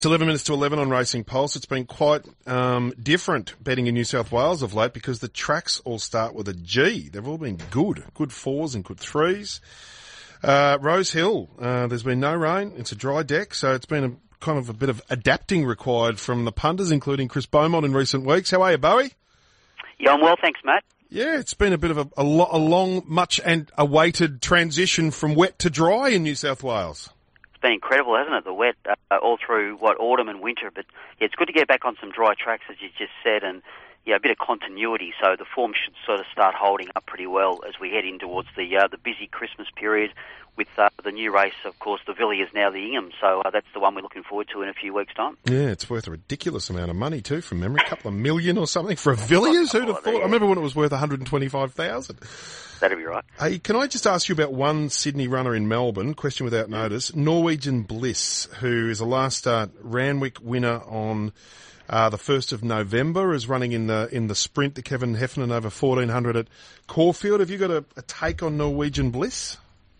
It's 11 minutes to 11 on Racing Pulse. It's been quite different betting in New South Wales of late because the tracks all start with a G. They've all been good fours and good threes. Rose Hill, there's been no rain. It's a dry deck, so it's been a bit of adapting required from the punters, including Chris Beaumont in recent weeks. How are you, Bowie? Yeah, I'm well, thanks, Matt. Yeah, it's been a bit of a long, much and awaited transition from wet to dry in New South Wales. It's been incredible, hasn't it? The wet all through autumn and winter, but yeah, it's good to get back on some dry tracks, as you just said, and yeah, a bit of continuity. So the form should sort of start holding up pretty well as we head in towards the busy Christmas period. With the new race, of course, the Villiers now the Ingham, so that's the one we're looking forward to in a few weeks' time. Yeah, it's worth a ridiculous amount of money too, from memory, a couple of million or something for a Villiers. Who'd have thought? I remember when it was worth 125,000. That'd be right. Hey, can I just ask you about one Sydney runner in Melbourne? Question without notice. Norwegian Bliss, who is a last start Randwick winner on the 1st of November, is running in the sprint, the Kevin Heffernan over 1400 at Caulfield. Have you got a take on Norwegian Bliss?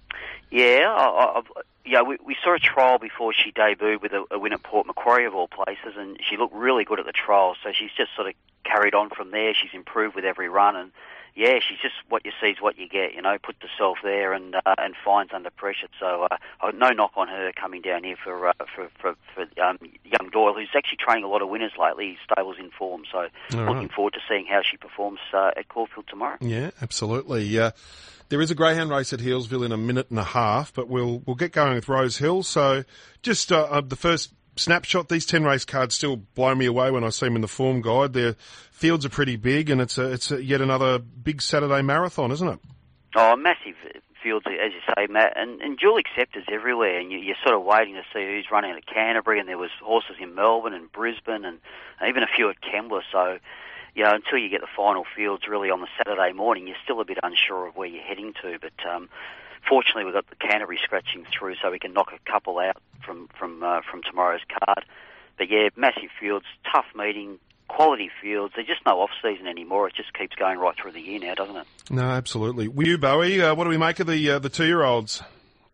Yeah, we saw a trial before she debuted with a win at Port Macquarie of all places, and she looked really good at the trial. So she's just sort of carried on from there. She's improved with every run, and yeah, she's just what you see is what you get. You know, puts herself there and finds under pressure. So no knock on her coming down here for young Doyle, who's actually training a lot of winners lately. His stable's in form, so looking forward to seeing how she performs at Caulfield tomorrow. Yeah, absolutely. There is a greyhound race at Healesville in a minute and a half, but we'll get going with Rose Hill. So just the first snapshot, these 10 race cards still blow me away when I see them in the form guide. Their fields are pretty big, and it's yet another big Saturday marathon, isn't it? Oh, massive fields, as you say, Matt, and dual acceptors everywhere, and you're sort of waiting to see who's running at Canterbury, and there was horses in Melbourne and Brisbane and even a few at Kembla, so yeah, until you get the final fields really on the Saturday morning, you're still a bit unsure of where you're heading to. But fortunately, we've got the Canterbury scratching through, so we can knock a couple out from tomorrow's card. But yeah, massive fields, tough meeting, quality fields. There's just no off-season anymore. It just keeps going right through the year now, doesn't it? No, absolutely. With you, Bowie, what do we make of the 2-year-olds?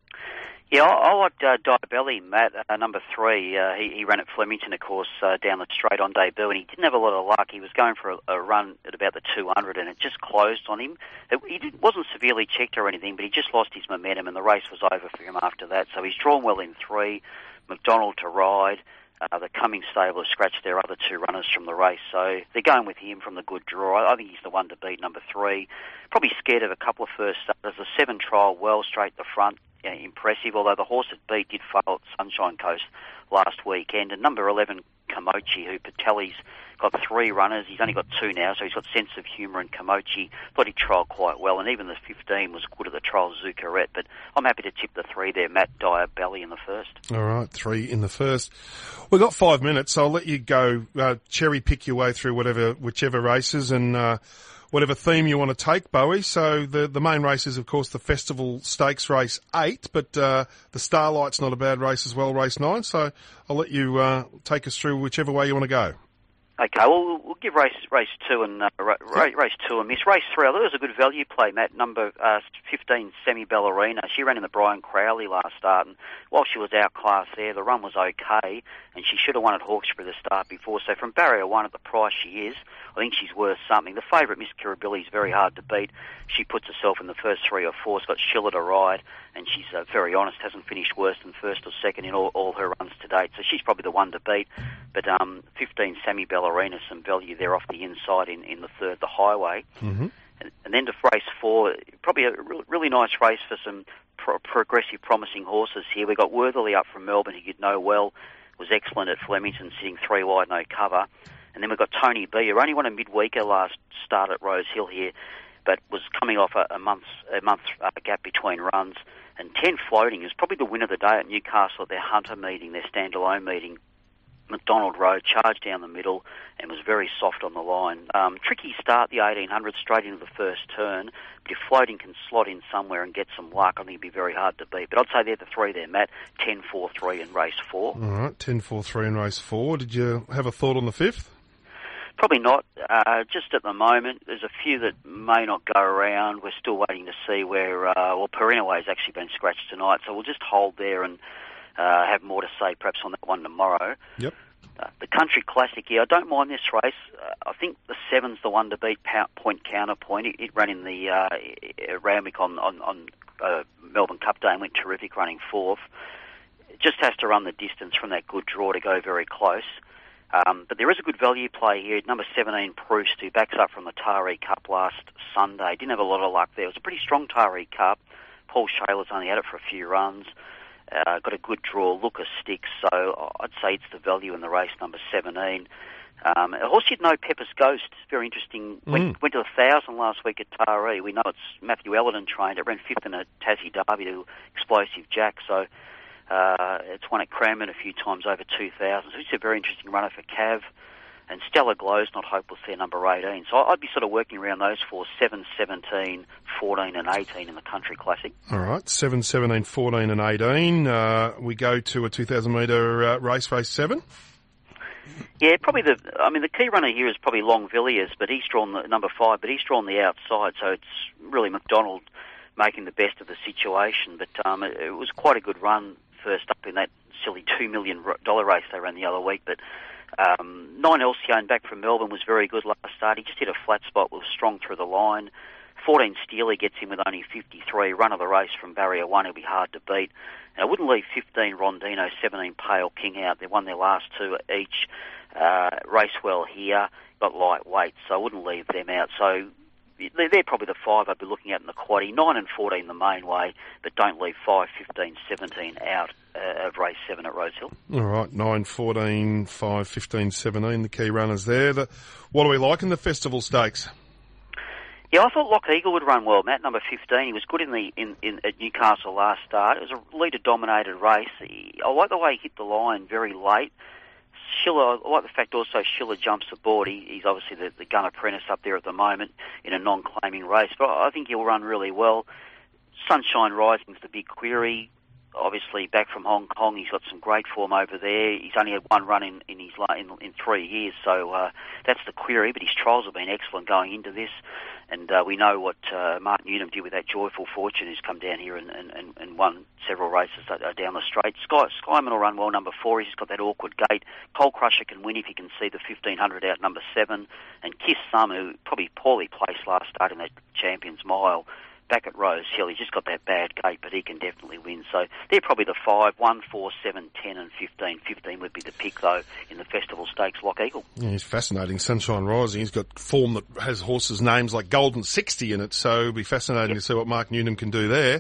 Yeah, I like Diabelli, Matt, number 3. He ran at Flemington, of course, down the straight on debut, and he didn't have a lot of luck. He was going for a run at about the 200, and it just closed on him. Wasn't severely checked or anything, but he just lost his momentum, and the race was over for him after that. So he's drawn well in 3, McDonald to ride. The Cummings stable has scratched their other 2 runners from the race, so they're going with him from the good draw. I think he's the one to beat, number 3. Probably scared of a couple of first starters. The 7 trial well straight to the front. Impressive, although the horse it beat did fail at Sunshine Coast last weekend. And number 11, Kamochi, who Patelli's got 3 runners. He's only got 2 now, so he's got Sense of Humour and Kamochi. Thought he trialled quite well, and even the 15 was good at the trial, Zuccarette. But I'm happy to tip the 3 there, Matt Diabelli in the first. All right, 3 in the first. We've got 5 minutes, so I'll let you go cherry pick your way through whichever races and whatever theme you want to take, Bowie. So the main race is, of course, the Festival Stakes Race 8, but the Starlight's not a bad race as well, race 9. So I'll let you take us through whichever way you want to go. Okay, well, we'll give race 2 and race 2 a miss. Race 3, I thought it was a good value play, Matt. Number 15, Semi Ballerina. She ran in the Brian Crowley last start, and while she was outclassed there, the run was okay, and she should have won at Hawkesbury the start before. So from barrier 1 at the price she is, I think she's worth something. The favourite, Miss Kirribilli, is very hard to beat. She puts herself in the first 3 or 4. She's got Schiller to ride, and she's very honest, hasn't finished worse than first or second in all her runs to date. So she's probably the one to beat. But 15, Sammy Ballerina, some value there off the inside in the third, the Highway. Mm-hmm. And then to race 4, probably a really nice race for some progressive, promising horses here. We've got Worthily up from Melbourne, who you'd know well, was excellent at Flemington, sitting 3 wide, no cover. And then we've got Tony B, who only won a midweeker last start at Rose Hill here, but was coming off a month gap between runs. And 10 Floating is probably the win of the day at Newcastle at their Hunter meeting, their standalone meeting. McDonald Road charged down the middle and was very soft on the line. Tricky start, the 1800, straight into the first turn. But if Floating can slot in somewhere and get some luck, I think it'd be very hard to beat. But I'd say they're the 3 there, Matt. 10, 4, 3 in race 4. All right, 10, 4, 3 in race 4. Did you have a thought on the 5th? Probably not. Just at the moment, there's a few that may not go around. We're still waiting to see where, Perino has actually been scratched tonight, so we'll just hold there and have more to say perhaps on that one tomorrow. Yep. The Country Classic here, I don't mind this race. I think the 7's the one to beat, Point Counterpoint. It ran in the Randwick on Melbourne Cup Day and went terrific running fourth. It just has to run the distance from that good draw to go very close. But there is a good value play here. Number 17, Proust, who backs up from the Taree Cup last Sunday. Didn't have a lot of luck there. It was a pretty strong Taree Cup. Paul Shaler's only had it for a few runs. Got a good draw, look a stick, so I'd say it's the value in the race, number 17. A horse you'd know, Pepper's Ghost, very interesting. Went to 1,000 last week at Taree. We know it's Matthew Ellerton trained. It ran 5th in a Tassie Derby to Explosive Jack, so it's won at Cranbourne a few times over 2,000. So it's a very interesting runner for Cav. And Stellar Glow's not hopeless there, number 18. So I'd be sort of working around those four, 7, 17, 14 and 18 in the Country Classic. All right, 7, 17, 14 and 18. We go to a 2,000 metre race 7. Yeah, probably the key runner here is probably Long Villiers, but he's drawn the number 5, but he's drawn the outside, so it's really McDonald making the best of the situation. But it was quite a good run first up in that silly $2 million race they ran the other week, but 9 Elcione back from Melbourne was very good last start. He just hit a flat spot, was strong through the line. 14 Steely gets him with only 53. Run of the race from barrier 1, he'll be hard to beat. And I wouldn't leave 15 Rondino, 17 Pale King out. They won their last two each. Race well here, got lightweight, so I wouldn't leave them out. So they're probably the 5 I'd be looking at in the quaddie. 9 and 14 the main way, but don't leave 5, 15, 17 out of race 7 at Rosehill. All right, 9, 14, 5, 15, 17, the key runners there. What do we like in the Festival Stakes? Yeah, I thought Lock Eagle would run well, Matt, number 15. He was good at Newcastle last start. It was a leader-dominated race. I like the way he hit the line very late. Schiller, I like the fact also Schiller jumps aboard. He's obviously the gun apprentice up there at the moment in a non-claiming race, but I think he'll run really well. Sunshine Rising's the big query. Obviously, back from Hong Kong, he's got some great form over there. He's only had one run in 3 years, so that's the query. But his trials have been excellent going into this, and we know what Mark Newnham did with that Joyful Fortune, who's come down here and won several races down the straight. Skyman will run well, number 4. He's got that awkward gait. Coal Crusher can win if he can see the 1,500 out, number 7. And Kiss Sum, who probably poorly placed last start in that Champions Mile, back at Rose Hill. He's just got that bad gait, but he can definitely win. So they're probably the 5, 1, 4, 7, 10 and 15. 15 would be the pick, though, in the Festival Stakes, Lock Eagle. Yeah, he's fascinating. Sunshine Rising. He's got form that has horses' names like Golden 60 in it, so it'll be fascinating to see what Mark Newnham can do there.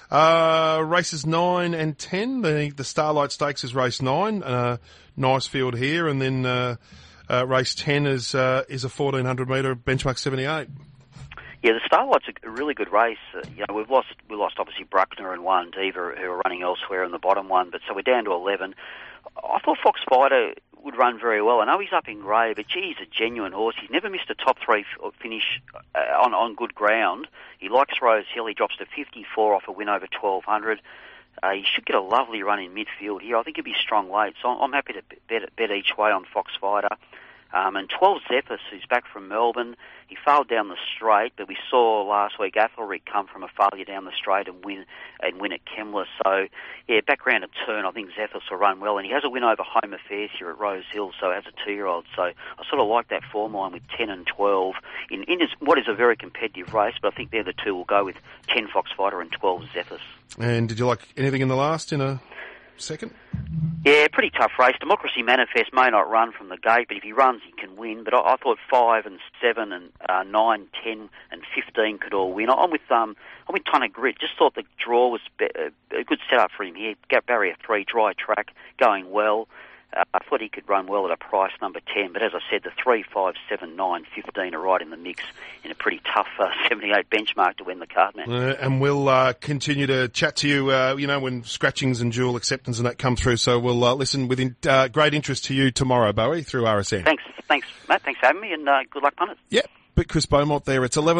Races 9 and 10. The Starlight Stakes is race 9. Nice field here, and then race 10 is a 1,400 metre benchmark 78. Yeah, the Starlight's a really good race. We lost obviously Bruckner and One Diva, who are running elsewhere in the bottom one, but so we're down to 11. I thought Fox Fighter would run very well. I know he's up in grey, but gee, he's a genuine horse. He's never missed a top 3 finish on good ground. He likes Rose Hill. He drops to 54 off a win over 1,200. He should get a lovely run in midfield here. I think he'll be strong late, so I'm happy to bet each way on Fox Fighter. And 12 Zephyrus, who's back from Melbourne. He failed down the straight, but we saw last week Athelric come from a failure down the straight and win at Kembla. So, yeah, back round a turn, I think Zephyrus will run well. And he has a win over Home Affairs here at Rose Hill, so as a 2-year-old. So I sort of like that form line with 10 and 12 in what is a very competitive race, but I think they're the two we'll go with, 10 Fox Fighter and 12 Zephyrus. And did you like anything in the last in a second? Yeah, pretty tough race. Democracy Manifest may not run from the gate, but if he runs, he can win. But I thought 5 and 7 and 9, 10 and 15 could all win. I'm with Ton of Grit. Just thought the draw was a good setup for him here. Got barrier 3, dry track, going well. I thought he could run well at a price number 10, but as I said, the 3, 5, 7, 9, 15 are right in the mix in a pretty tough 78 benchmark to win the card, man. And we'll continue to chat to you, when scratchings and dual acceptance and that come through. So we'll listen with great interest to you tomorrow, Bowie, through RSN. Thanks, Matt. Thanks for having me, and good luck, punters. Yep, but Chris Beaumont there. It's 11.